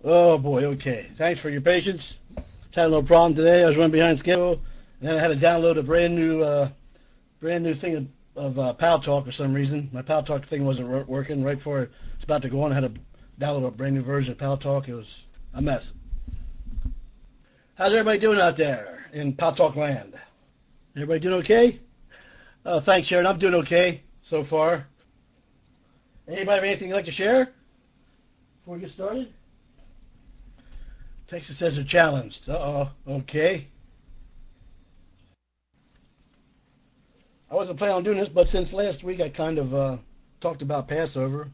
Oh boy, okay. Thanks for your patience. Just had a little problem today. I was running behind schedule, and then I had to download a brand new thing of Paltalk for some reason. My Paltalk thing wasn't working right before it was about to go on. I had to download a brand new version of Paltalk. It was a mess. How's everybody doing out there in Paltalk land? Everybody doing okay? Thanks, Sharon. I'm doing okay so far. Anybody have anything you'd like to share before we get started? Texas says they're challenged. Uh-oh. Okay. I wasn't planning on doing this, but since last week I kind of talked about Passover,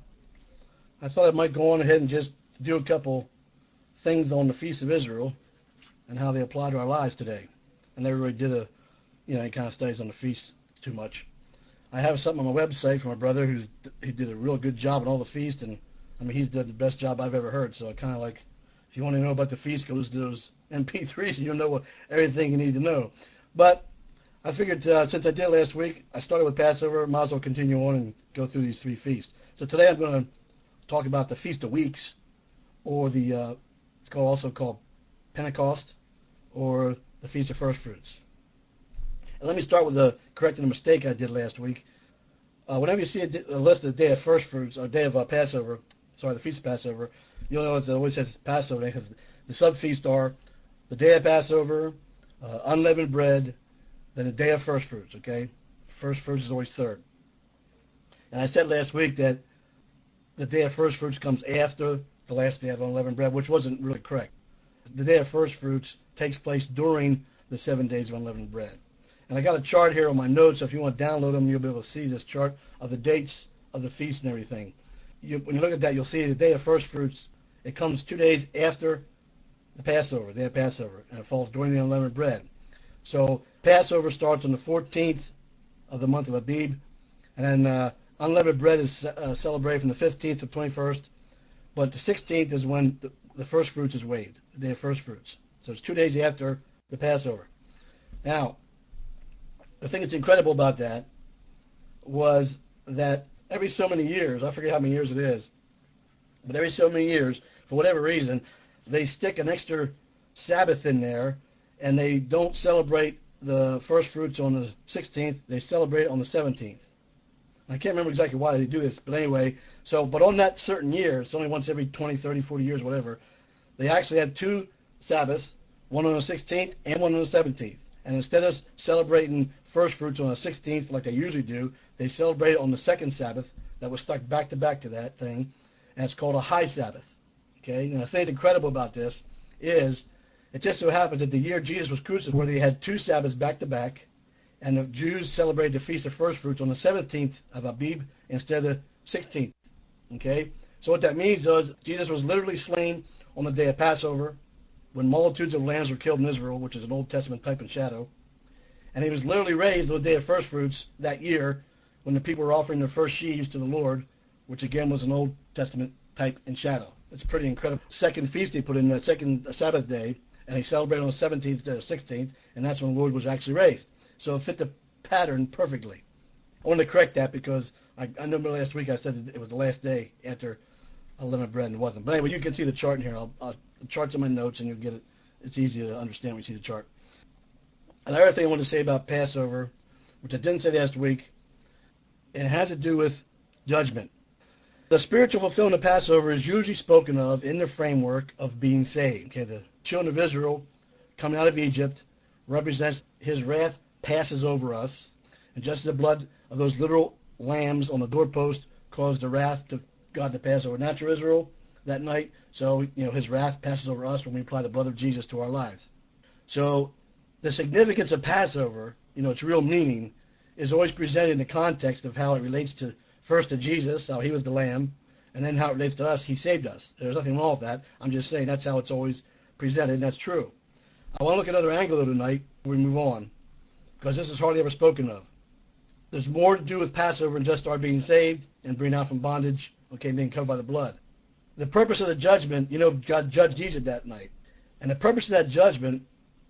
I thought I might go on ahead and just do a couple things on the Feast of Israel and how they apply to our lives today. I never really did any kind of studies on the feast too much. I have something on my website from my brother he did a real good job on all the feast, and I mean he's done the best job I've ever heard. So I kind of like, if you want to know about the feast, go listen to those MP3s and you'll know everything you need to know. But I figured since I did last week, I started with Passover, might as well continue on and go through these three feasts. So today I'm going to talk about the Feast of Weeks, or it's also called Pentecost, or the Feast of First Fruits. And let me start with correcting a mistake I did last week. Whenever you see a list of the Day of First Fruits, or Day of Passover, the Feast of Passover, you'll notice it always says Passover, because the sub-feasts are the Day of Passover, unleavened bread, then the Day of First Fruits, okay? First Fruits is always third. And I said last week that the Day of First Fruits comes after the last day of unleavened bread, which wasn't really correct. The Day of First Fruits takes place during the 7 days of unleavened bread. And I got a chart here on my notes, so if you want to download them, you'll be able to see this chart of the dates of the feast and everything. When you look at that, you'll see the Day of First Fruits, it comes 2 days after the Passover, Day of Passover, and it falls during the unleavened bread. So Passover starts on the 14th of the month of Abib, and then unleavened bread is celebrated from the 15th to 21st, but the 16th is when the first fruits is weighed, the Day of First Fruits. So it's 2 days after the Passover. Now, the thing that's incredible about that was that every so many years, I forget how many years it is, but every so many years, for whatever reason, they stick an extra Sabbath in there, and they don't celebrate the first fruits on the 16th, they celebrate it on the 17th. I can't remember exactly why they do this, but anyway, but on that certain year, it's only once every 20, 30, 40 years, whatever, they actually had two Sabbaths, one on the 16th and one on the 17th. And instead of celebrating first fruits on the 16th like they usually do, they celebrate it on the second Sabbath that was stuck back to back to that thing, and it's called a high Sabbath. Okay, and the thing that's incredible about this is it just so happens that the year Jesus was crucified, where they had two Sabbaths back to back, and the Jews celebrated the Feast of First Fruits on the 17th of Abib instead of the 16th. Okay, so what that means is Jesus was literally slain on the day of Passover, when multitudes of lambs were killed in Israel, which is an Old Testament type and shadow. And he was literally raised on the Day of First Fruits that year, when the people were offering their first sheaves to the Lord, which again was an Old Testament type and shadow. It's pretty incredible. Second feast he put in that second Sabbath day, and he celebrated on the 17th instead of the 16th, and that's when the Lord was actually raised. So it fit the pattern perfectly. I wanted to correct that because I remember last week I said it was the last day after unleavened bread, and it wasn't. But anyway, you can see the chart in here. The chart's in my notes, and you'll get it. It's easy to understand when you see the chart. Another thing I want to say about Passover, which I didn't say last week, it has to do with judgment. The spiritual fulfillment of Passover is usually spoken of in the framework of being saved. Okay, the children of Israel coming out of Egypt represents his wrath passes over us, and just as the blood of those literal lambs on the doorpost caused the wrath to God to pass over natural Israel that night, so his wrath passes over us when we apply the blood of Jesus to our lives. So the significance of Passover, its real meaning, is always presented in the context of how it relates to first to Jesus, how he was the lamb, and then how it relates to us, he saved us. There's nothing wrong with that. I'm just saying that's how it's always presented, and that's true. I want to look at another angle though tonight before we move on, because this is hardly ever spoken of. There's more to do with Passover than just our being saved and being out from bondage, being covered by the blood. The purpose of the judgment, God judged Egypt that night. And the purpose of that judgment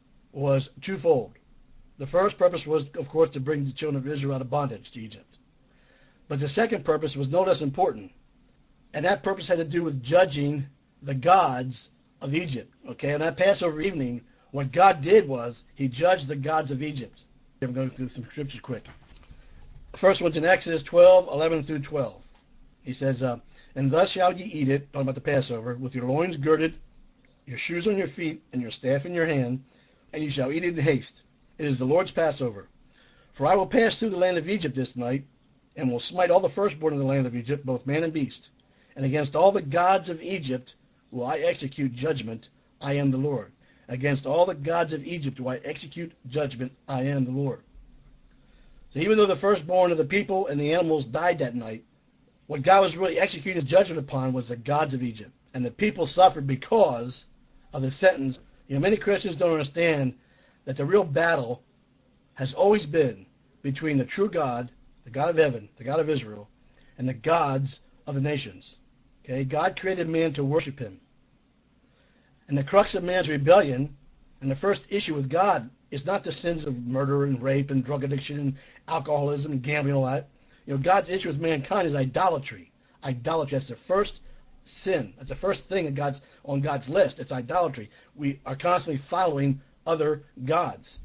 was twofold. The first purpose was, of course, to bring the children of Israel out of bondage to Egypt. But the second purpose was no less important. And that purpose had to do with judging the gods of Egypt. Okay, on that Passover evening, what God did was he judged the gods of Egypt. I'm going through some scriptures quick. The first one's in Exodus 12:11 through 12. He says, and thus shall ye eat it, talking about the Passover, with your loins girded, your shoes on your feet, and your staff in your hand, and you shall eat it in haste. It is the Lord's Passover. For I will pass through the land of Egypt this night, and will smite all the firstborn in the land of Egypt, both man and beast. And against all the gods of Egypt will I execute judgment. I am the Lord. Against all the gods of Egypt will I execute judgment. I am the Lord. So even though the firstborn of the people and the animals died that night, what God was really executing judgment upon was the gods of Egypt. And the people suffered because of the sentence. You know, many Christians don't understand that the real battle has always been between the true God, the God of heaven, the God of Israel, and the gods of the nations. Okay, God created man to worship him. And the crux of man's rebellion, and the first issue with God, is not the sins of murder and rape and drug addiction and alcoholism and gambling and all that. You know, God's issue with mankind is idolatry. Idolatry, that's the first sin. That's the first thing on God's list. It's idolatry. We are constantly following other gods.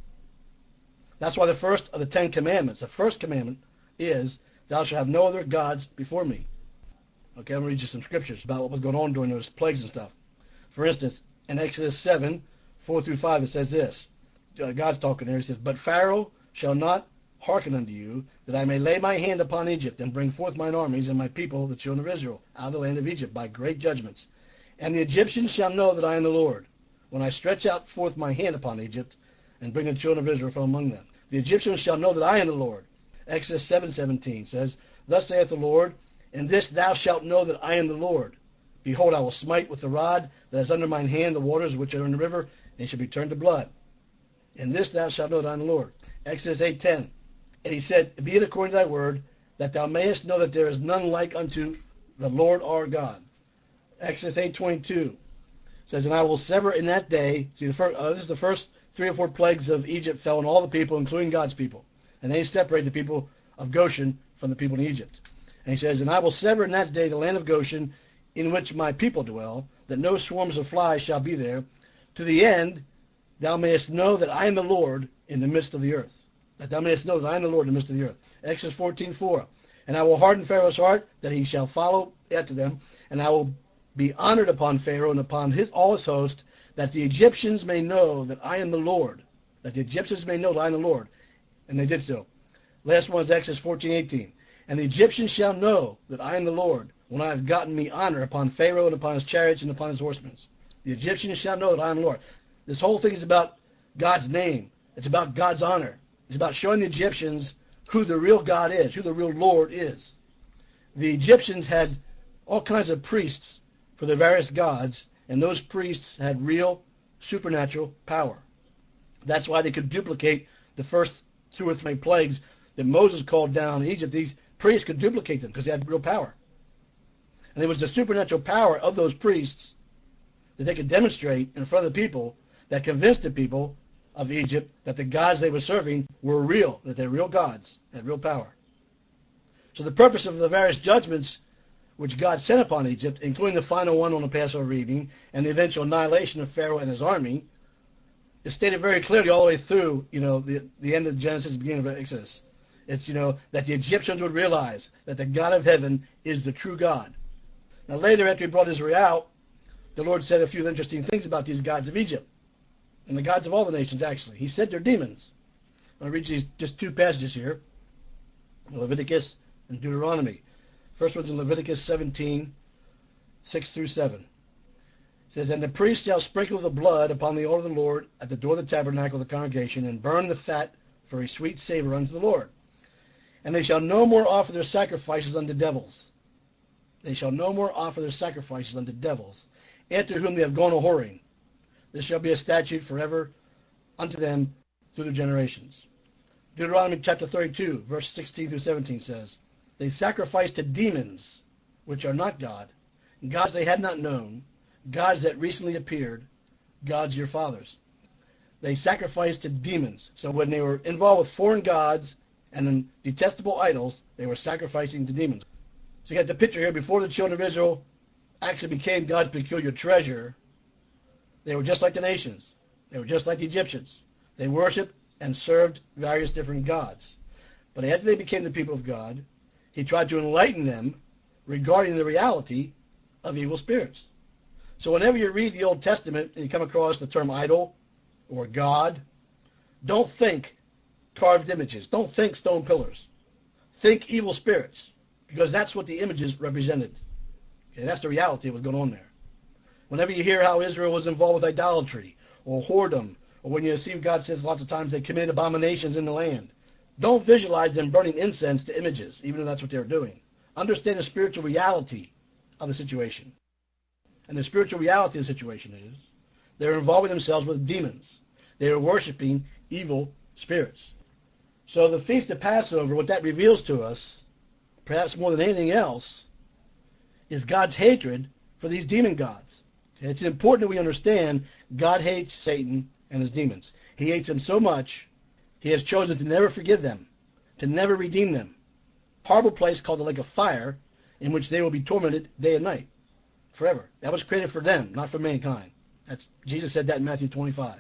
That's why the first of the 10 commandments, the first commandment is, thou shalt have no other gods before me. Okay, I'm going to read you some scriptures about what was going on during those plagues and stuff. For instance, in Exodus 7:4 through 5, it says this. God's talking there. He says, but Pharaoh shall not hearken unto you, that I may lay my hand upon Egypt, and bring forth mine armies and my people, the children of Israel, out of the land of Egypt, by great judgments. And the Egyptians shall know that I am the Lord, when I stretch out forth my hand upon Egypt, and bring the children of Israel from among them. The Egyptians shall know that I am the Lord. Exodus 7:17 says, thus saith the Lord, in this thou shalt know that I am the Lord. Behold, I will smite with the rod that is under mine hand the waters which are in the river, and they shall be turned to blood. In this thou shalt know that I am the Lord. Exodus 8:10. And he said, be it according to thy word, that thou mayest know that there is none like unto the Lord our God. Exodus 8:22 says, and I will sever in that day. See, this is the first 3 or 4 plagues of Egypt fell on all the people, including God's people. And they separated the people of Goshen from the people in Egypt. And he says, and I will sever in that day the land of Goshen, in which my people dwell, that no swarms of flies shall be there, to the end thou mayest know that I am the Lord in the midst of the earth. That thou mayest know that I am the Lord in the midst of the earth. Exodus 14:4. And I will harden Pharaoh's heart, that he shall follow after them, and I will be honored upon Pharaoh and upon all his host, that the Egyptians may know that I am the Lord. That the Egyptians may know that I am the Lord. And they did so. Last one is Exodus 14:18. And the Egyptians shall know that I am the Lord, when I have gotten me honor upon Pharaoh and upon his chariots and upon his horsemen. The Egyptians shall know that I am the Lord. This whole thing is about God's name. It's about God's honor. It's about showing the Egyptians who the real God is, who the real Lord is. The Egyptians had all kinds of priests for their various gods, and those priests had real supernatural power. That's why they could duplicate the first 2 or 3 plagues that Moses called down in Egypt. These priests could duplicate them because they had real power. And it was the supernatural power of those priests that they could demonstrate in front of the people that convinced the people of Egypt that the gods they were serving were real, that they're real gods, had real power. So the purpose of the various judgments which God sent upon Egypt, including the final one on the Passover evening and the eventual annihilation of Pharaoh and his army, is stated very clearly all the way through, the end of Genesis, beginning of Exodus. It's, that the Egyptians would realize that the God of heaven is the true God. Now later, after he brought Israel out, the Lord said a few interesting things about these gods of Egypt, and the gods of all the nations, actually. He said they're demons. I'll read you just 2 passages here, Leviticus and Deuteronomy. First one's in Leviticus 17:6 through 7. It says, and the priest shall sprinkle the blood upon the altar of the Lord at the door of the tabernacle of the congregation, and burn the fat for a sweet savor unto the Lord. And they shall no more offer their sacrifices unto devils. They shall no more offer their sacrifices unto devils, after whom they have gone a-whoring. This shall be a statute forever unto them through their generations. Deuteronomy chapter 32, verse 16 through 17 says, they sacrifice to demons, which are not God, gods they had not known, gods that recently appeared, gods your fathers. They sacrificed to demons. So when they were involved with foreign gods and detestable idols, they were sacrificing to demons. So you got the picture here before the children of Israel actually became God's peculiar treasure, they were just like the nations. They were just like the Egyptians. They worshiped and served various different gods. But after they became the people of God, he tried to enlighten them regarding the reality of evil spirits. So whenever you read the Old Testament and you come across the term idol or God, don't think carved images. Don't think stone pillars. Think evil spirits, because that's what the images represented. Okay, that's the reality of what's going on there. Whenever you hear how Israel was involved with idolatry or whoredom, or when you see God says lots of times they commit abominations in the land, don't visualize them burning incense to images, even though that's what they're doing. Understand the spiritual reality of the situation. And the spiritual reality of the situation is they're involving themselves with demons. They are worshiping evil spirits. So the Feast of Passover, what that reveals to us, perhaps more than anything else, is God's hatred for these demon gods. Okay? It's important that we understand God hates Satan and his demons. He hates them so much, he has chosen to never forgive them, to never redeem them. Horrible place called the lake of fire, in which they will be tormented day and night, forever. That was created for them, not for mankind. Jesus said that in Matthew 25.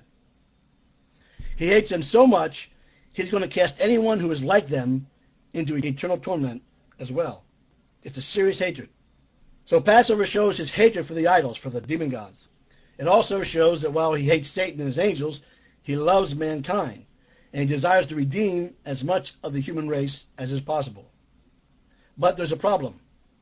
He hates them so much, he's going to cast anyone who is like them into eternal torment as well. It's a serious hatred. So Passover shows his hatred for the idols, for the demon gods. It also shows that while he hates Satan and his angels, he loves mankind, and he desires to redeem as much of the human race as is possible. But there's a problem.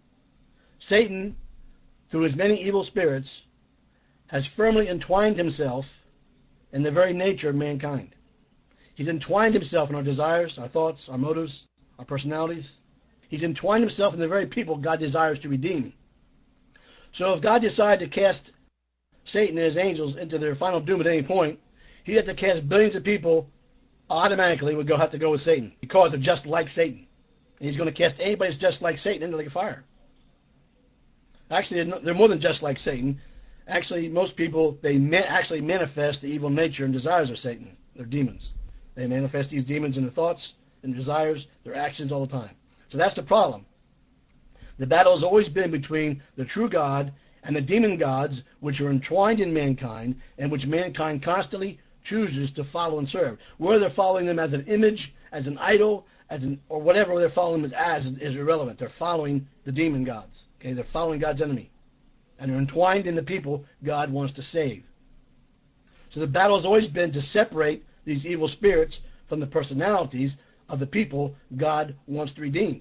Satan, through his many evil spirits, has firmly entwined himself in the very nature of mankind. He's entwined himself in our desires, our thoughts, our motives, our personalities. He's entwined himself in the very people God desires to redeem. So if God decided to cast Satan and his angels into their final doom at any point, he'd have to cast billions of people automatically would have to go with Satan because they're just like Satan. And he's going to cast anybody that's just like Satan into the lake of fire. Actually, they're more than just like Satan. Actually, most people, they actually manifest the evil nature and desires of Satan. They're demons. They manifest these demons in their thoughts and desires, their actions all the time. So that's the problem. The battle has always been between the true God and the demon gods, which are entwined in mankind and which mankind constantly chooses to follow and serve. Whether they're following them as an image, as an idol, or whatever they're following them as is irrelevant. They're following the demon gods. Okay, they're following God's enemy. And they're entwined in the people God wants to save. So the battle has always been to separate these evil spirits from the personalities of the people God wants to redeem.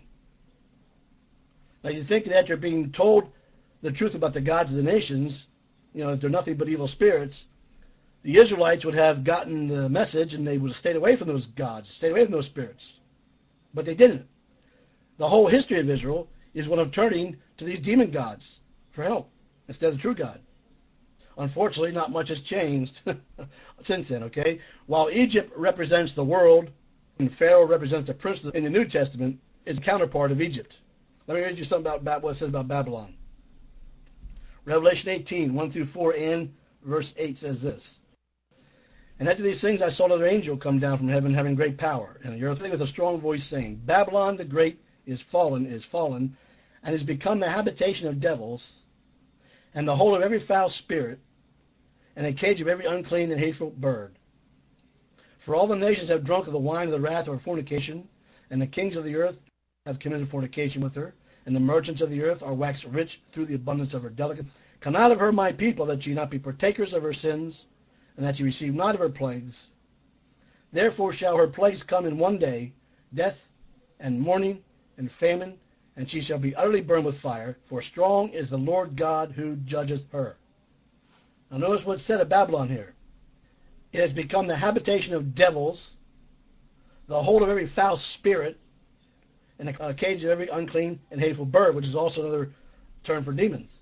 Now you think that after being told the truth about the gods of the nations, that they're nothing but evil spirits, the Israelites would have gotten the message and they would have stayed away from those gods, stayed away from those spirits. But they didn't. The whole history of Israel is one of turning to these demon gods for help instead of the true God. Unfortunately, not much has changed since then, okay? While Egypt represents the world and Pharaoh represents the prince in the New Testament, is a counterpart of Egypt. Let me read you something about what it says about Babylon. Revelation 18, 1 through 4, and verse 8 says this. And after these things I saw another angel come down from heaven, having great power, and the earth with a strong voice, saying, Babylon the great is fallen, and is become the habitation of devils, and the hole of every foul spirit, and a cage of every unclean and hateful bird. For all the nations have drunk of the wine of the wrath of her fornication, and the kings of the earth have committed fornication with her, and the merchants of the earth are waxed rich through the abundance of her delicacies. Come out of her, my people, that ye not be partakers of her sins, and that ye receive not of her plagues. Therefore shall her plagues come in one day, death, and mourning, and famine, and she shall be utterly burned with fire, for strong is the Lord God who judgeth her. Now notice what's said of Babylon here. It has become the habitation of devils, the hold of every foul spirit, and a cage of every unclean and hateful bird, which is also another term for demons.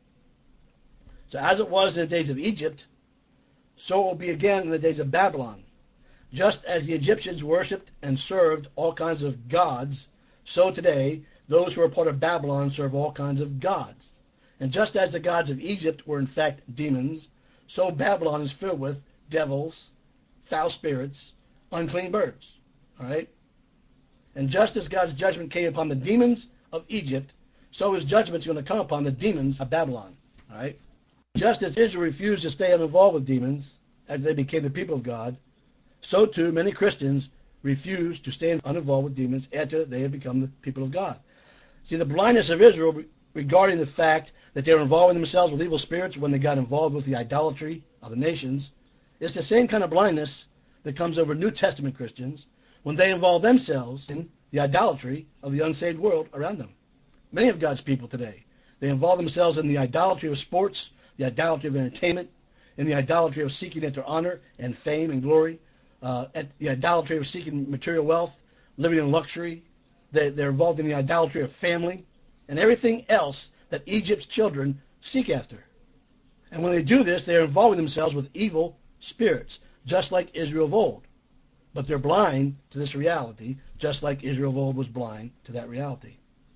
So as it was in the days of Egypt, so it will be again in the days of Babylon. Just as the Egyptians worshipped and served all kinds of gods, so today those who are part of Babylon serve all kinds of gods. And just as the gods of Egypt were in fact demons, so Babylon is filled with devils, foul spirits, unclean birds. All right? And just as God's judgment came upon the demons of Egypt, so his judgment's going to come upon the demons of Babylon. All right? Just as Israel refused to stay uninvolved with demons as they became the people of God, so too many Christians refuse to stay uninvolved with demons after they have become the people of God. See, the blindness of Israel regarding the fact that they were involving themselves with evil spirits when they got involved with the idolatry of the nations is the same kind of blindness that comes over New Testament Christians when they involve themselves in the idolatry of the unsaved world around them. Many of God's people today, they involve themselves in the idolatry of sports, the idolatry of entertainment, in the idolatry of seeking after honor and fame and glory, at the idolatry of seeking material wealth, living in luxury. They're involved in the idolatry of family and everything else that Egypt's children seek after. And when they do this, they're involving themselves with evil spirits, just like Israel of old. But they're blind to this reality, just like Israel of old was blind to that reality.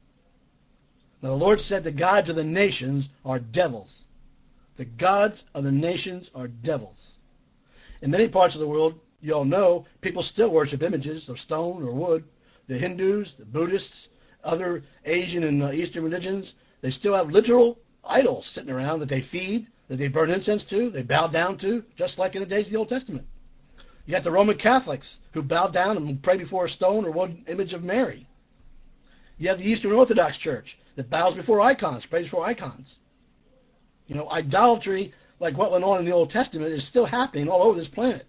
Now the Lord said the gods of the nations are devils. The gods of the nations are devils. In many parts of the world, you all know, people still worship images of stone or wood. The Hindus, the Buddhists, other Asian and Eastern religions, they still have literal idols sitting around that they feed, that they burn incense to, they bow down to, just like in the days of the Old Testament. You got the Roman Catholics who bow down and pray before a stone or one image of Mary. You have the Eastern Orthodox Church that bows before icons, prays before icons. You know, idolatry, like what went on in the Old Testament, is still happening all over this planet.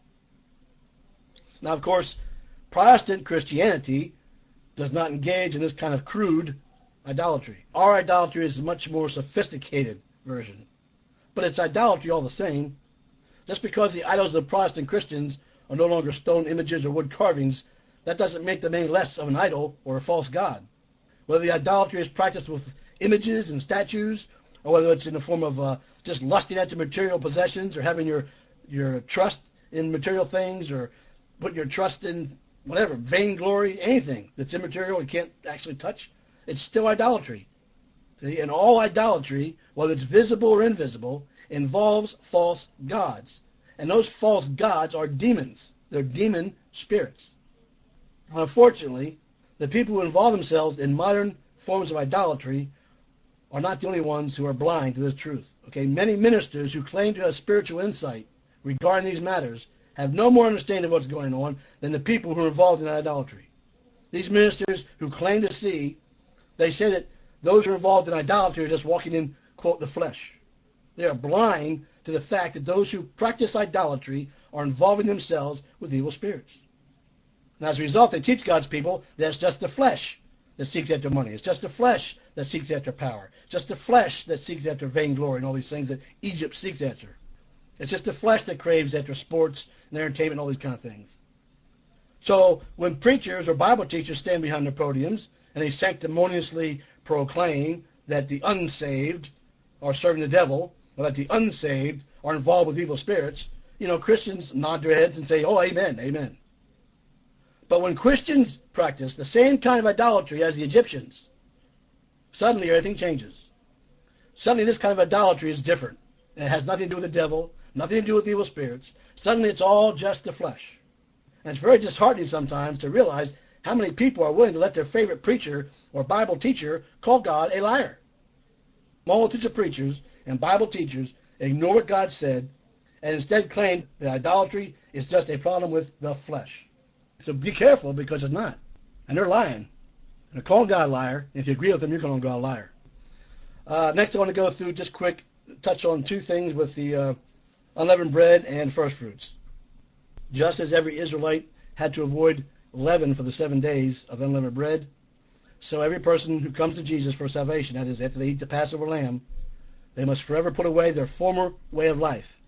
Now, of course, Protestant Christianity does not engage in this kind of crude idolatry. Our idolatry is a much more sophisticated version. But it's idolatry all the same. Just because the idols of the Protestant Christians are no longer stone images or wood carvings, that doesn't make them any less of an idol or a false god. Whether the idolatry is practiced with images and statues, or whether it's in the form of just lusting after material possessions, or having your trust in material things, or putting your trust in whatever, vainglory, anything that's immaterial and can't actually touch, it's still idolatry. See? And all idolatry, whether it's visible or invisible, involves false gods. And those false gods are demons. They're demon spirits. Unfortunately, the people who involve themselves in modern forms of idolatry are not the only ones who are blind to this truth. Okay, many ministers who claim to have spiritual insight regarding these matters have no more understanding of what's going on than the people who are involved in idolatry. These ministers who claim to see, they say that those who are involved in idolatry are just walking in, quote, the flesh. They are blind to the fact that those who practice idolatry are involving themselves with evil spirits. And as a result, they teach God's people that it's just the flesh that seeks after money. It's just the flesh that seeks after power. It's just the flesh that seeks after vainglory and all these things that Egypt seeks after. It's just the flesh that craves after sports and entertainment and all these kind of things. So when preachers or Bible teachers stand behind their podiums and they sanctimoniously proclaim that the unsaved are serving the devil, or that the unsaved are involved with evil spirits, you know, Christians nod their heads and say, oh, amen, amen. But when Christians practice the same kind of idolatry as the Egyptians, suddenly everything changes. Suddenly this kind of idolatry is different. And it has nothing to do with the devil, nothing to do with evil spirits. Suddenly it's all just the flesh. And it's very disheartening sometimes to realize how many people are willing to let their favorite preacher or Bible teacher call God a liar. Multitudes of preachers and Bible teachers ignore what God said and instead claim that idolatry is just a problem with the flesh. So be careful, because it's not. And they're lying. And they're calling God a liar. And if you agree with them, you're calling God a liar. Next, I want to go through just quick, touch on two things with the unleavened bread and first fruits. Just as every Israelite had to avoid leaven for the 7 days of unleavened bread, so every person who comes to Jesus for salvation, that is, after they eat the Passover lamb, they must forever put away their former way of life,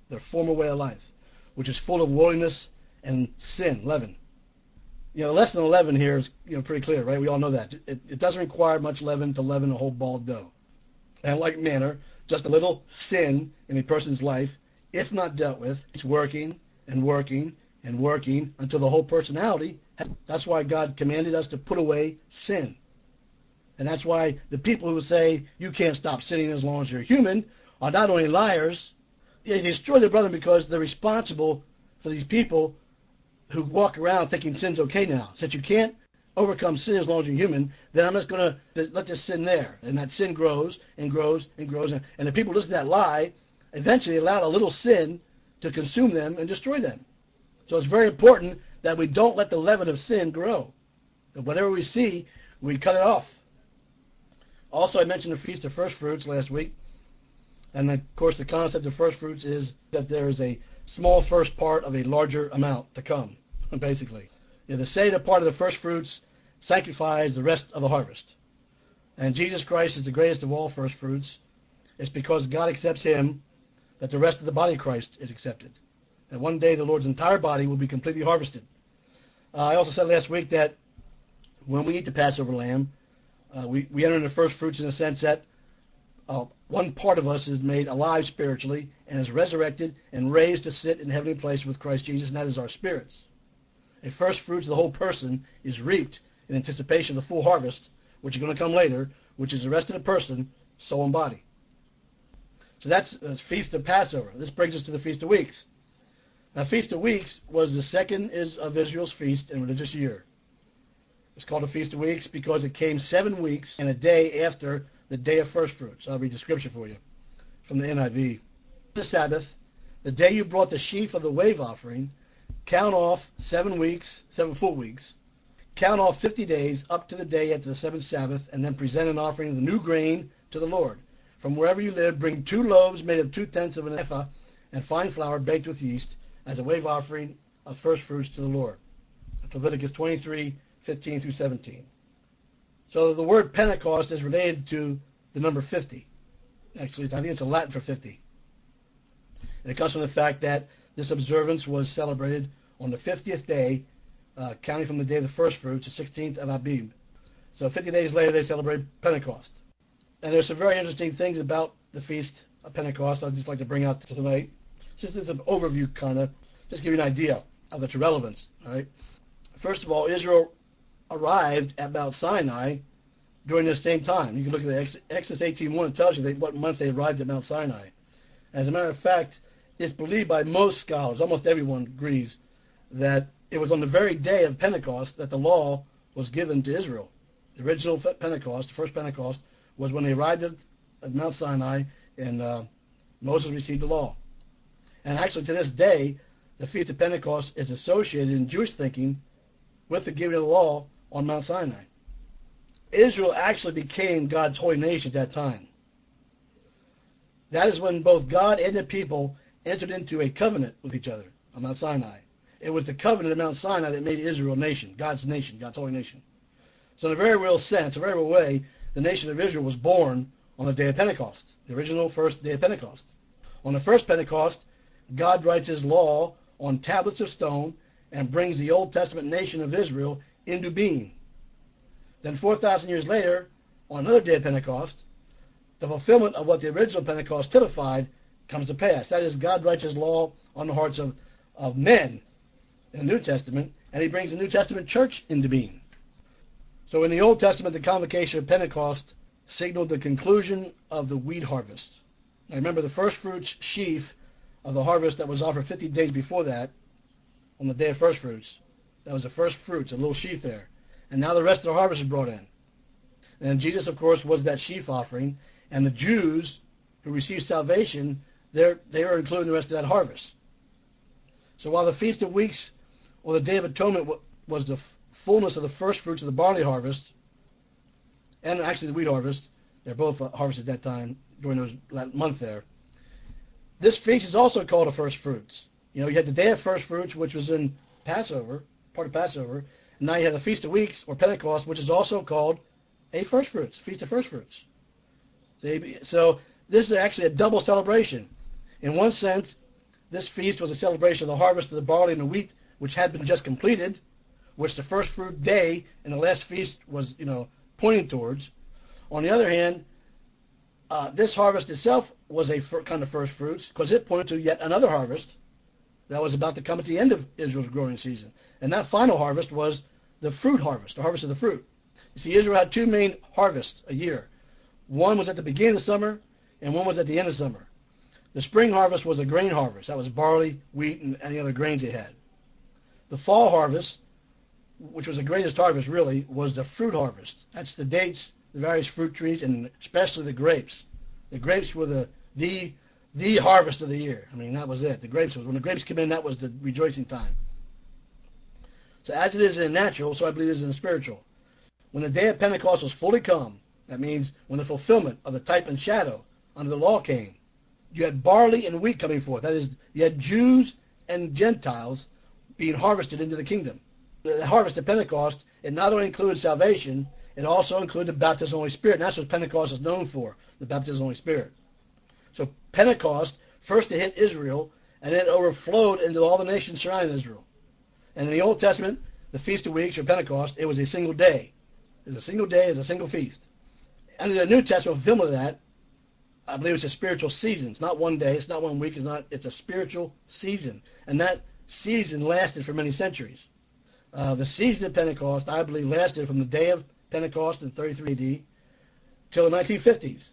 which is full of worldliness and sin, leaven. You know, less than 11 here is, pretty clear, right? We all know that. It doesn't require much leaven to leaven a whole ball of dough. And in like manner, just a little sin in a person's life, if not dealt with, it's working and working and working until the whole personality. That's why God commanded us to put away sin. And that's why the people who say you can't stop sinning as long as you're human are not only liars, they destroy their brother, because they're responsible for these people who walk around thinking sin's okay now. Since you can't overcome sin as long as you're human, then I'm just going to let this sin there. And that sin grows and grows and grows. And the people listen to that lie, eventually allow a little sin to consume them and destroy them. So it's very important that we don't let the leaven of sin grow. And whatever we see, we cut it off. Also, I mentioned the Feast of First Fruits last week. And, of course, the concept of first fruits is that there is a small first part of a larger amount to come, basically. The Seder part of the first fruits sanctifies the rest of the harvest. And Jesus Christ is the greatest of all first fruits. It's because God accepts him that the rest of the body of Christ is accepted. And one day the Lord's entire body will be completely harvested. I also said last week that when we eat the Passover lamb, we enter into first fruits in the sense that one part of us is made alive spiritually and is resurrected and raised to sit in heavenly place with Christ Jesus, and that is our spirits. A first fruits of the whole person is reaped in anticipation of the full harvest, which is going to come later, which is the rest of the person, soul and body. So that's the Feast of Passover. This brings us to the Feast of Weeks. Now, Feast of Weeks was the second of Israel's feast in religious year. It's called the Feast of Weeks because it came 7 weeks and a day after the day of first fruits. I'll read the scripture for you from the NIV. The Sabbath, the day you brought the sheaf of the wave offering, count off 7 full weeks, count off 50 days up to the day after the seventh Sabbath, and then present an offering of the new grain to the Lord. From wherever you live, bring 2 loaves made of 2/10 of an ephah and fine flour baked with yeast as a wave offering of first fruits to the Lord. That's Leviticus 23:15 through 17. So the word Pentecost is related to the number 50. Actually, I think it's a Latin for 50. And it comes from the fact that this observance was celebrated on the 50th day, counting from the day of the first fruits, the 16th of Abib. So 50 days later, they celebrate Pentecost. And there's some very interesting things about the Feast of Pentecost I'd just like to bring out tonight. Just as an overview, kind of, just give you an idea of its relevance. All right. First of all, Israel arrived at Mount Sinai during this same time. You can look at Exodus 18:1. It tells you what month they arrived at Mount Sinai. As a matter of fact, it's believed by most scholars, almost everyone agrees, that it was on the very day of Pentecost that the law was given to Israel. The original Pentecost, the first Pentecost, was when they arrived at Mount Sinai and Moses received the law. And actually, to this day, the Feast of Pentecost is associated in Jewish thinking with the giving of the law on Mount Sinai. Israel actually became God's holy nation at that time. That is when both God and the people entered into a covenant with each other on Mount Sinai. It was the covenant of Mount Sinai that made Israel a nation, God's holy nation. So in a very real sense, a very real way, the nation of Israel was born on the day of Pentecost, the original first day of Pentecost. On the first Pentecost, God writes his law on tablets of stone and brings the Old Testament nation of Israel into being. Then 4,000 years later, on another day of Pentecost, the fulfillment of what the original Pentecost typified comes to pass. That is, God writes his law on the hearts of men in the New Testament, and he brings the New Testament church into being. So in the Old Testament, the convocation of Pentecost signaled the conclusion of the wheat harvest. Now remember, the first fruits sheaf of the harvest that was offered 50 days before that, on the day of first fruits, that was the first fruits, a little sheaf there. And now the rest of the harvest is brought in. And Jesus, of course, was that sheaf offering, and the Jews who received salvation, they are included in the rest of that harvest. So while the Feast of Weeks, or the Day of Atonement, was the fullness of the first fruits of the barley harvest, and actually the wheat harvest, they're both harvested at that time during that month there. This feast is also called a first fruits. You know, you had the Day of First Fruits, which was in Passover, part of Passover, and now you have the Feast of Weeks, or Pentecost, which is also called a first fruits, Feast of First Fruits. So this is actually a double celebration. In one sense, this feast was a celebration of the harvest of the barley and the wheat, which had been just completed, which the first fruit day and the last feast was, pointing towards. On the other hand, this harvest itself was a kind of first fruits because it pointed to yet another harvest that was about to come at the end of Israel's growing season. And that final harvest was the fruit harvest, the harvest of the fruit. You see, Israel had 2 main harvests a year. One was at the beginning of summer, and one was at the end of summer. The spring harvest was a grain harvest. That was barley, wheat, and any other grains they had. The fall harvest which was the greatest harvest really, was the fruit harvest. That's the dates, the various fruit trees, and especially the grapes. The grapes were the harvest of the year. I mean, that was it. When the grapes came in, that was the rejoicing time. So as it is in the natural, so I believe it is in the spiritual. When the day of Pentecost was fully come, that means when the fulfillment of the type and shadow under the law came, you had barley and wheat coming forth. That is, you had Jews and Gentiles being harvested into the kingdom. The harvest of Pentecost, it not only included salvation, it also included the baptism of the Holy Spirit. And that's what Pentecost is known for, the baptism of the Holy Spirit. So Pentecost, first it hit Israel, and then it overflowed into all the nations surrounding Israel. And in the Old Testament, the Feast of Weeks, or Pentecost, it was a single day. It was a single day, it was a single feast. Under the New Testament fulfillment of that, I believe it's a spiritual season. It's not one day, it's not 1 week, it's a spiritual season. And that season lasted for many centuries. The season of Pentecost, I believe, lasted from the day of Pentecost in 33 AD till the 1950s.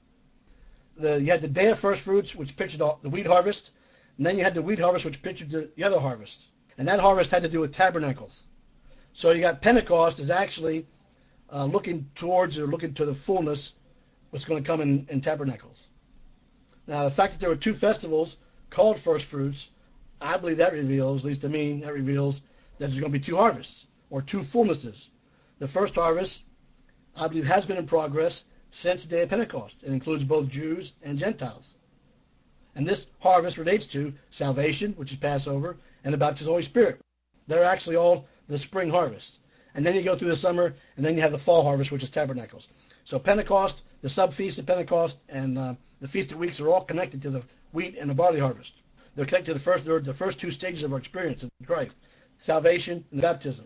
You had the day of first fruits, which pictured the wheat harvest, and then you had the wheat harvest, which pictured the other harvest. And that harvest had to do with tabernacles. So you got Pentecost is actually looking towards or looking to the fullness what's going to come in tabernacles. Now, the fact that there were two festivals called first fruits, I believe that reveals, at least to me, that reveals that there's going to be two harvests, or two fullnesses. The first harvest, I believe, has been in progress since the day of Pentecost. It includes both Jews and Gentiles. And this harvest relates to salvation, which is Passover, and the baptism of the Holy Spirit. They're actually all the spring harvest. And then you go through the summer, and then you have the fall harvest, which is tabernacles. So Pentecost, the sub-feast of Pentecost, and the Feast of Weeks are all connected to the wheat and the barley harvest. They're connected to the first two stages of our experience in Christ, salvation and baptism.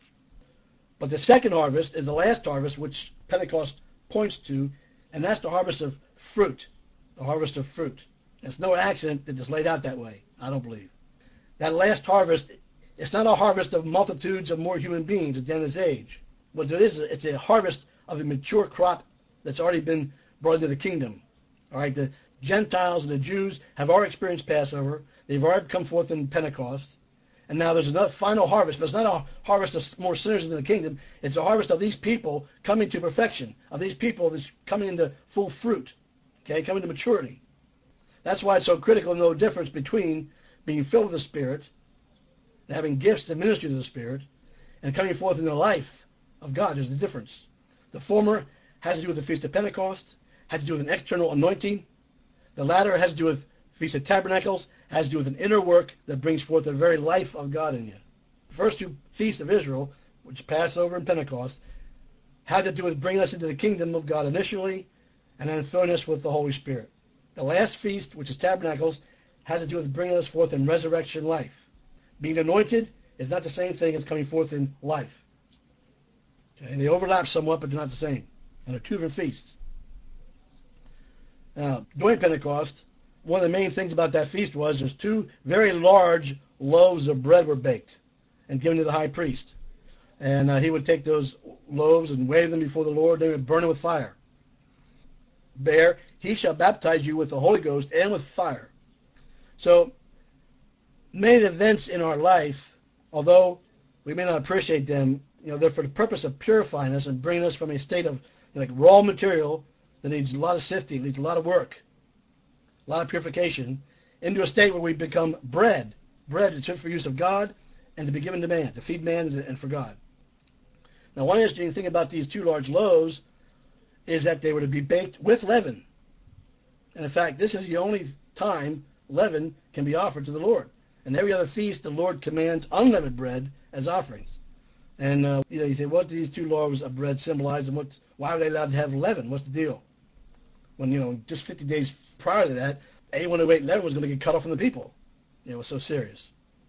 But the second harvest is the last harvest, which Pentecost points to, and that's the harvest of fruit. The harvest of fruit. It's no accident that it's laid out that way, I don't believe. That last harvest, it's not a harvest of multitudes of more human beings at the end of this age. What it is, it's a harvest of a mature crop that's already been brought into the kingdom. All right, the Gentiles and the Jews have already experienced Passover. They've already come forth in Pentecost. And now there's another final harvest, but it's not a harvest of more sinners in the kingdom. It's a harvest of these people coming to perfection, of these people that's coming into full fruit, okay, coming to maturity. That's why it's so critical to know the difference between being filled with the Spirit and having gifts to minister to the Spirit and coming forth in the life of God. There's a difference. The former has to do with the Feast of Pentecost, has to do with an external anointing. The latter has to do with Feast of Tabernacles, has to do with an inner work that brings forth the very life of God in you. The first two feasts of Israel, which is Passover and Pentecost, had to do with bringing us into the kingdom of God initially and then filling us with the Holy Spirit. The last feast, which is Tabernacles, has to do with bringing us forth in resurrection life. Being anointed is not the same thing as coming forth in life. Okay? They overlap somewhat, but they're not the same. And they're two different feasts. Now, during Pentecost, one of the main things about that feast was there's two very large loaves of bread were baked and given to the high priest. And he would take those loaves and wave them before the Lord. They would burn them with fire. Bear, he shall baptize you with the Holy Ghost and with fire. So, many events in our life, although we may not appreciate them, they're for the purpose of purifying us and bringing us from a state of like raw material that needs a lot of sifting, needs a lot of work, a lot of purification, into a state where we become bread. Bread is fit for use of God and to be given to man, to feed man and for God. Now, one interesting thing about these two large loaves is that they were to be baked with leaven. And in fact, this is the only time leaven can be offered to the Lord. And every other feast, the Lord commands unleavened bread as offerings. And you say, what do these two loaves of bread symbolize, and why are they allowed to have leaven? What's the deal? When just 50 days prior to that, anyone who ate leaven was going to get cut off from the people. It was so serious.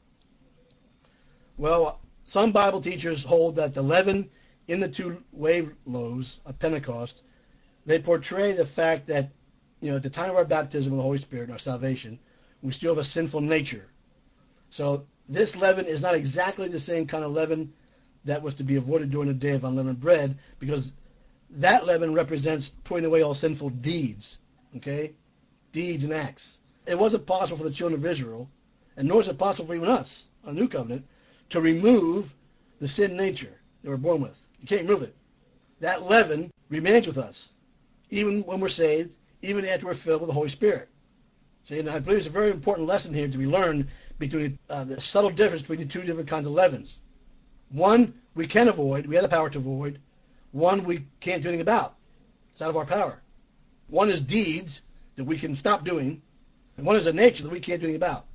Well, some Bible teachers hold that the leaven in the two wave loaves of Pentecost, they portray the fact that at the time of our baptism of the Holy Spirit, our salvation, we still have a sinful nature. So this leaven is not exactly the same kind of leaven that was to be avoided during the day of unleavened bread, because that leaven represents putting away all sinful deeds, okay? Deeds and acts. It wasn't possible for the children of Israel, and nor is it possible for even us, a new covenant, to remove the sin nature that we're born with. You can't remove it. That leaven remains with us, even when we're saved, even after we're filled with the Holy Spirit. See, and I believe it's a very important lesson here to be learned between the subtle difference between the two different kinds of leavens. One we can avoid, we have the power to avoid. One we can't do anything about. It's out of our power. One is deeds that we can stop doing, and one is a nature that we can't do anything about.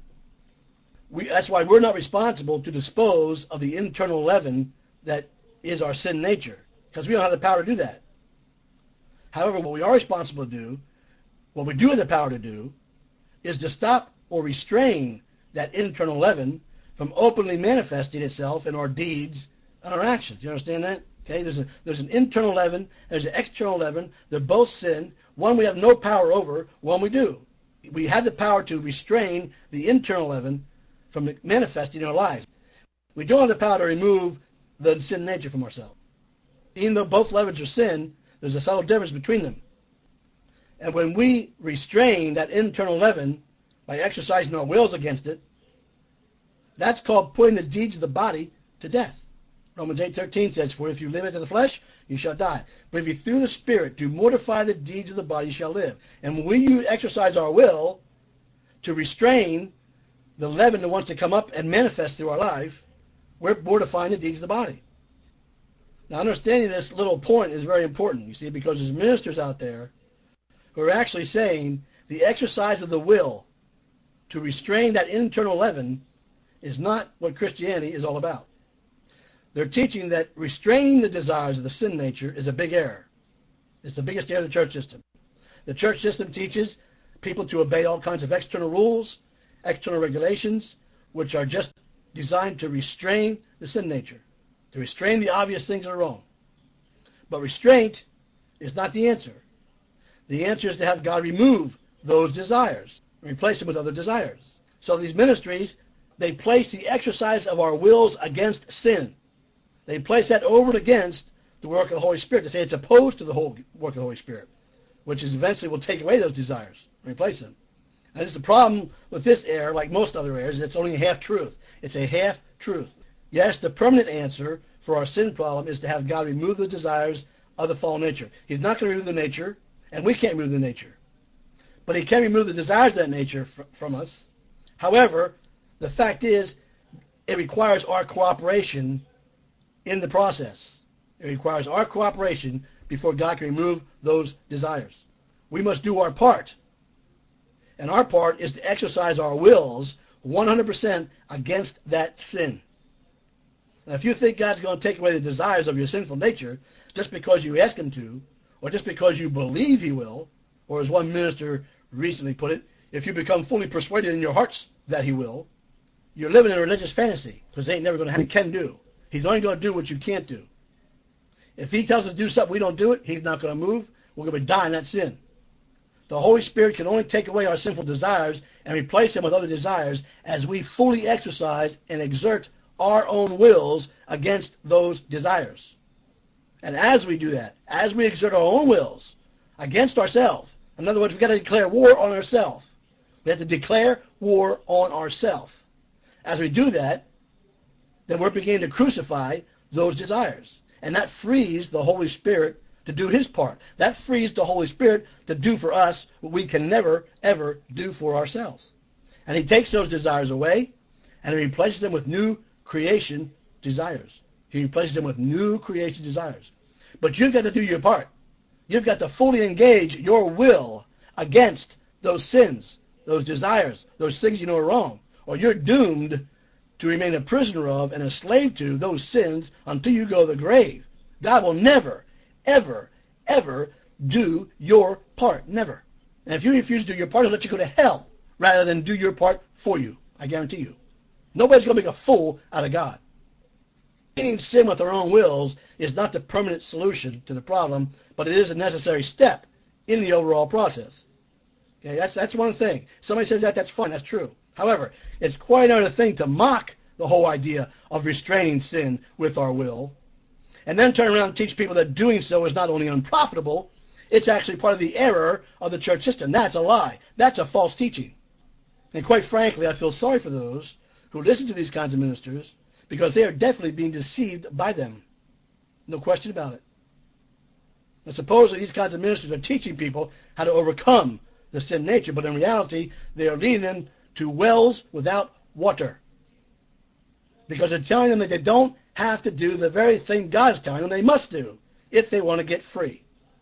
That's why we're not responsible to dispose of the internal leaven that is our sin nature, because we don't have the power to do that. However, what we are responsible to do, what we do have the power to do, is to stop or restrain that internal leaven from openly manifesting itself in our deeds and our actions. You understand that? Okay, there's an internal leaven, there's an external leaven. They're both sin. One we have no power over, one we do. We have the power to restrain the internal leaven from manifesting in our lives. We don't have the power to remove the sin nature from ourselves. Even though both leavens are sin, there's a subtle difference between them. And when we restrain that internal leaven by exercising our wills against it, that's called putting the deeds of the body to death. Romans 8:13 says, "For if you live into the flesh, you shall die. But if you through the Spirit do mortify the deeds of the body, you shall live." And when we exercise our will to restrain the leaven that wants to come up and manifest through our life, we're mortifying the deeds of the body. Now, understanding this little point is very important, you see, because there's ministers out there who are actually saying the exercise of the will to restrain that internal leaven is not what Christianity is all about. They're teaching that restraining the desires of the sin nature is a big error. It's the biggest error of the church system. The church system teaches people to obey all kinds of external rules, external regulations, which are just designed to restrain the sin nature, to restrain the obvious things that are wrong. But restraint is not the answer. The answer is to have God remove those desires and replace them with other desires. So these ministries, they place the exercise of our wills against sin. They place that over and against the work of the Holy Spirit. They say it's opposed to the whole work of the Holy Spirit, which is eventually will take away those desires and replace them. And it's the problem with this error, like most other errors, it's only a half-truth. It's a half-truth. Yes, the permanent answer for our sin problem is to have God remove the desires of the fallen nature. He's not going to remove the nature, and we can't remove the nature. But he can remove the desires of that nature from us. However, the fact is, it requires our cooperation in the process. It requires our cooperation before God can remove those desires. We must do our part. And our part is to exercise our wills 100% against that sin. And if you think God's going to take away the desires of your sinful nature just because you ask him to, or just because you believe he will, or as one minister recently put it, if you become fully persuaded in your hearts that he will, you're living in a religious fantasy, because he ain't never going to have what he can do. He's only going to do what you can't do. If he tells us to do something we don't do it, he's not going to move. We're going to die in that sin. The Holy Spirit can only take away our sinful desires and replace them with other desires as we fully exercise and exert our own wills against those desires. And as we do that, as we exert our own wills against ourselves, in other words, we've got to declare war on ourselves. We have to declare war on ourselves. As we do that, then we're beginning to crucify those desires. And that frees the Holy Spirit to do his part. That frees the Holy Spirit to do for us what we can never, ever do for ourselves. And he takes those desires away, and he replaces them with new creation desires. He replaces them with new creation desires. But you've got to do your part. You've got to fully engage your will against those sins, those desires, those things you know are wrong, or you're doomed to remain a prisoner of and a slave to those sins until you go to the grave. God will never, ever, ever do your part. Never. And if you refuse to do your part, he'll let you go to hell rather than do your part for you. I guarantee you. Nobody's going to make a fool out of God. Beating sin with our own wills is not the permanent solution to the problem, but it is a necessary step in the overall process. Okay, that's one thing. Somebody says that's fine. That's true. However, it's quite another thing to mock the whole idea of restraining sin with our will, and then turn around and teach people that doing so is not only unprofitable, it's actually part of the error of the church system. That's a lie. That's a false teaching. And quite frankly, I feel sorry for those who listen to these kinds of ministers, because they are definitely being deceived by them. No question about it. And supposedly these kinds of ministers are teaching people how to overcome the sin nature, but in reality they are leading them to wells without water. Because they're telling them that they don't have to do the very thing God's telling them they must do if they want to get free.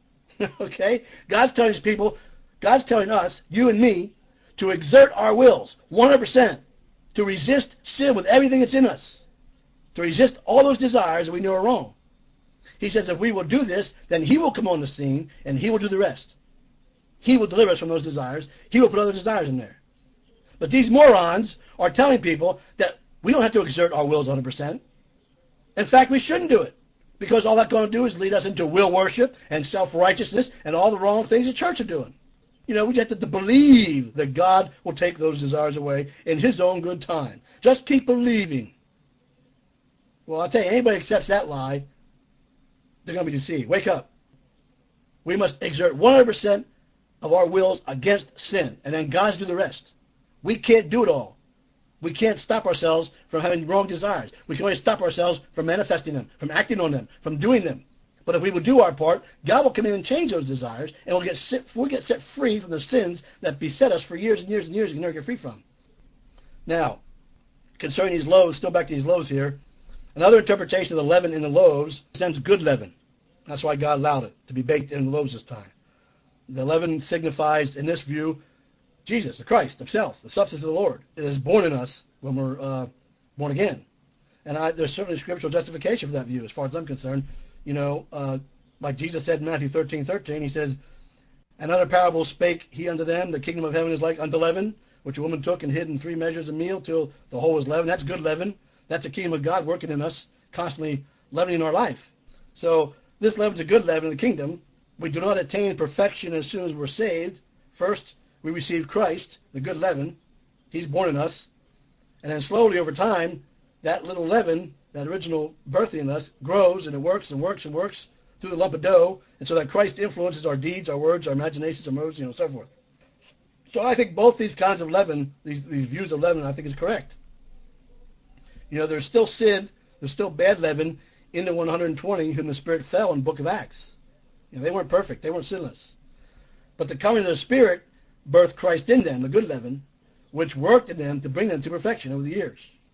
Okay? God's telling these people, God's telling us, you and me, to exert our wills 100%, to resist sin with everything that's in us, to resist all those desires that we know are wrong. He says if we will do this, then he will come on the scene and he will do the rest. He will deliver us from those desires. He will put other desires in there. But these morons are telling people that we don't have to exert our wills 100%. In fact, we shouldn't do it, because all that's going to do is lead us into will worship and self-righteousness and all the wrong things the church are doing. You know, we just have to believe that God will take those desires away in his own good time. Just keep believing. Well, I'll tell you, anybody accepts that lie, they're going to be deceived. Wake up. We must exert 100% of our wills against sin, and then God's do the rest. We can't do it all. We can't stop ourselves from having wrong desires. We can only stop ourselves from manifesting them, from acting on them, from doing them. But if we will do our part, God will come in and change those desires, and we'll get set free from the sins that beset us for years and years and years and we can never get free from. Now, concerning these loaves, still back to these loaves here, another interpretation of the leaven in the loaves sends good leaven. That's why God allowed it to be baked in the loaves this time. The leaven signifies, in this view, Jesus, the Christ himself, the substance of the Lord. It is born in us when we're born again. And there's certainly scriptural justification for that view as far as I'm concerned. You know, like Jesus said in Matthew 13:13, he says, another parable spake he unto them, the kingdom of heaven is like unto leaven, which a woman took and hid in 3 measures of meal till the whole was leavened. That's good leaven. That's the kingdom of God working in us, constantly leavening our life. So this leaven's a good leaven in the kingdom. We do not attain perfection as soon as we're saved. First, we receive Christ, the good leaven. He's born in us. And then slowly over time, that little leaven, that original birthing in us, grows and it works and works and works through the lump of dough. And so that Christ influences our deeds, our words, our imaginations, our motives, so forth. So I think both these kinds of leaven, these views of leaven, I think is correct. You know, there's still sin, there's still bad leaven in the 120 whom the Spirit fell in the book of Acts. You know, they weren't perfect, they weren't sinless. But the coming of the Spirit birthed Christ in them, the good leaven, which worked in them to bring them to perfection over the years.